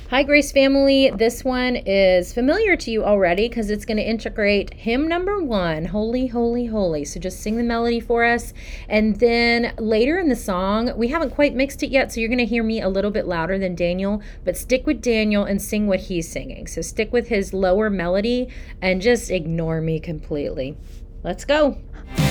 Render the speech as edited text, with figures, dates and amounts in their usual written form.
Hi, Grace family. This one is familiar to you already because it's going to integrate hymn number 1, Holy, Holy, Holy. So just sing the melody for us. And then later in the song, we haven't quite mixed it yet, so you're going to hear me a little bit louder than Daniel, but stick with Daniel and sing what he's singing. So stick with his lower melody and just ignore me completely. Let's go.